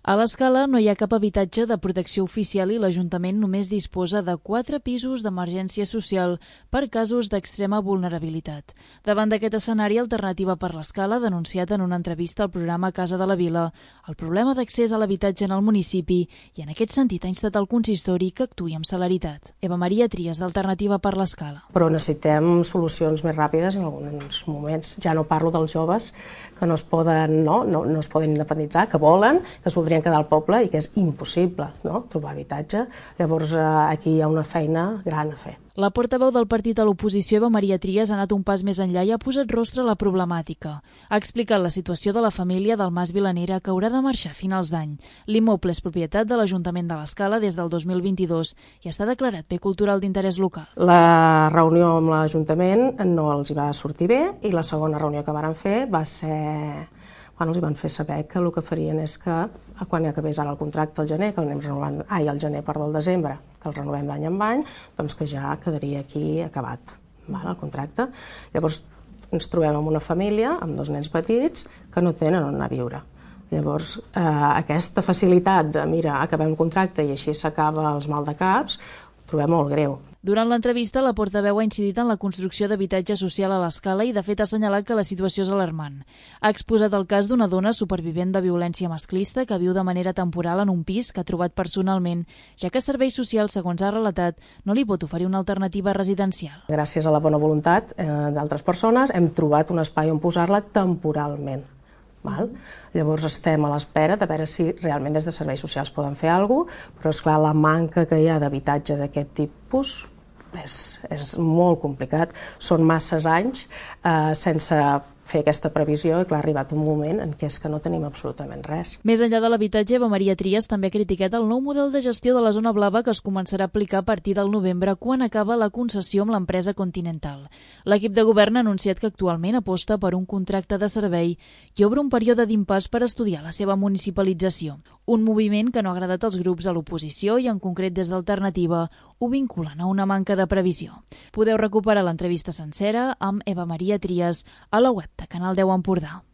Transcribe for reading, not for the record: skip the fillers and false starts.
A l'Escala no hi ha cap habitatge de protecció oficial i l'Ajuntament només disposa de 4 pisos d'emergència social per casos d'extrema vulnerabilitat. Davant d'aquest escenari, Alternativa per l'Escala ha denunciat en una entrevista al programa Casa de la Vila el problema d'accés a l'habitatge en el municipi i en aquest sentit ha instat el consistori que actuï amb celeritat. Eva Maria Trias, d'Alternativa per l'Escala. Però necessitem solucions més ràpides en alguns moments. Ja no parlo dels joves que no es poden independitzar, que volen, que es voldrien quedar al poble i que és impossible trobar habitatge. Llavors aquí hi ha una feina gran a fer. La portaveu del partit a l'oposició, Eva Maria Trias, ha anat un pas més enllà i ha posat rostre a la problemàtica. Ha explicat la situació de la família del Mas Vilanera que haurà de marxar a finals d'any. L'immoble és propietat de l'Ajuntament de l'Escala des del 2022 i està declarat bé cultural d'interès local. La reunió amb l'Ajuntament no els hi va sortir bé i la segona reunió que varen fer va ser... els van fer saber que el que farien és que quan acabés ara el contracte al gener, al desembre, que el renovem d'any en any, doncs que ja quedaria aquí acabat el contracte. Llavors ens trobem amb una família, amb 2 nens petits, que no tenen on anar a viure. Llavors aquesta facilitat de, mira, acabem el contracte i així s'acaba els maldecaps, ho trobem molt greu. Durant l'entrevista, la portaveu ha incidit en la construcció d'habitatge social a l'Escala i, de fet, ha assenyalat que la situació és alarmant. Ha exposat el cas d'una dona supervivent de violència masclista que viu de manera temporal en un pis que ha trobat personalment, ja que Serveis Socials, segons ha relatat, no li pot oferir una alternativa residencial. Gràcies a la bona voluntat d'altres persones hem trobat un espai on posar-la temporalment. Llavors estem a l'espera de veure si realment des de Serveis Socials poden fer alguna cosa, però esclar, la manca que hi ha d'habitatge d'aquest tipus és molt complicat. Són masses anys sense fer aquesta previsió i clar, ha arribat un moment en què és que no tenim absolutament res. Més enllà de l'habitatge, Eva Maria Trias també ha criticat el nou model de gestió de la zona blava que es començarà a aplicar a partir del novembre quan acaba la concessió amb l'empresa Continental. L'equip de govern ha anunciat que actualment aposta per un contracte de servei i obre un període d'impàs per estudiar la seva municipalització. Un moviment que no ha agradat als grups a l'oposició i en concret des d'Alternativa ho vinculen a una manca de previsió. Podeu recuperar l'entrevista sencera amb Eva Maria Trias a la web de Canal 10 Empordà.